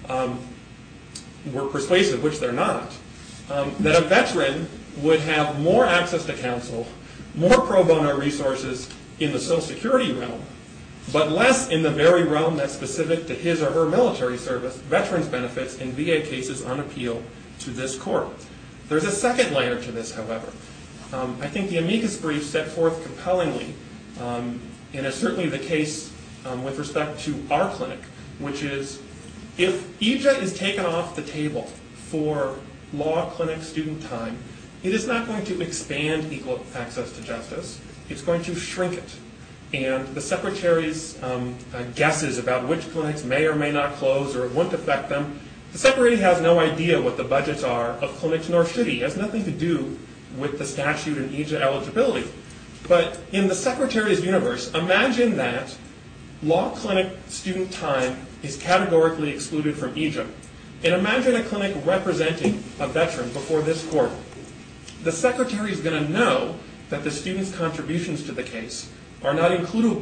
were persuasive, which they're not, that a veteran would have more access to counsel, more pro bono resources in the Social Security realm, but less in the very realm that's specific to his or her military service, veterans benefits in VA cases on appeal to this Court. There's a second layer to this, however. I think the amicus brief set forth compellingly, and is certainly the case with respect to our clinic, which is if EJA is taken off the table for law clinic student time, it is not going to expand equal access to justice. It's going to shrink it. And the Secretary's guesses about which clinics may or may not close or it won't affect them, the Secretary has no idea what the budgets are of clinics, nor should he. It has nothing to do with the statute and EJA eligibility. But in the Secretary's universe, imagine that law clinic student time is categorically excluded from EJA. And imagine a clinic representing a veteran before this Court. The Secretary is going to know that the student's contributions to the case are not includable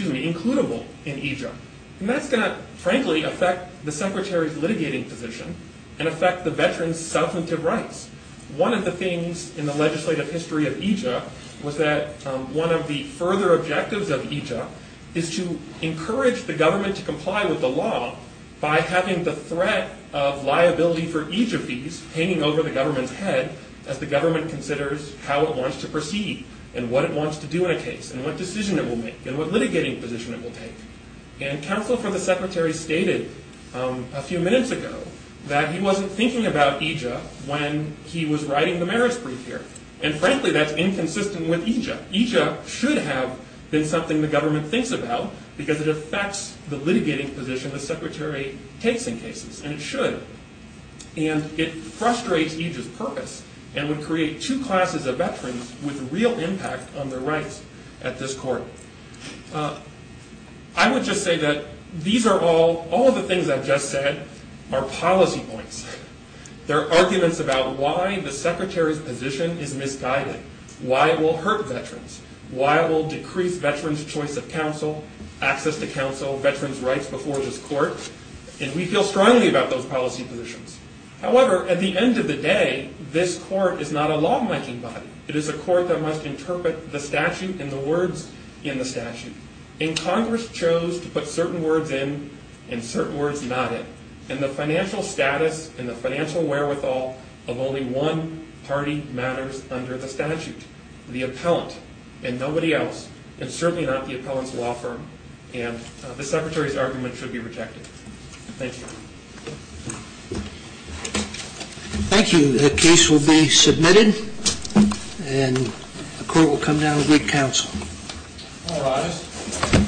in EJA. And that's going to, frankly, affect the Secretary's litigating position and affect the veteran's substantive rights. One of the things in the legislative history of EJA was that one of the further objectives of EJA is to encourage the government to comply with the law by having the threat of liability for EJA fees hanging over the government's head as the government considers how it wants to proceed and what it wants to do in a case and what decision it will make and what litigating position it will take. And counsel for the Secretary stated a few minutes ago that he wasn't thinking about EJA when he was writing the merits brief here. And frankly, that's inconsistent with EJA. EJA should have been something the government thinks about because it affects the litigating position the Secretary takes in cases, and it should. And it frustrates EJA's purpose and would create two classes of veterans with real impact on their rights at this Court. I would just say that these are all of the things I've just said are policy points. They're arguments about why the Secretary's position is misguided, why it will hurt veterans, why it will decrease veterans' choice of counsel, access to counsel, veterans' rights before this Court, and we feel strongly about those policy positions. However, at the end of the day, this Court is not a lawmaking body. It is a Court that must interpret the statute and the words in the statute. And Congress chose to put certain words in and certain words not in. And the financial status and the financial wherewithal of only one party matters under the statute, the appellant, and nobody else, and certainly not the appellant's law firm. And the Secretary's argument should be rejected. Thank you. Thank you. The case will be submitted, and the Court will come down and greet counsel. All rise.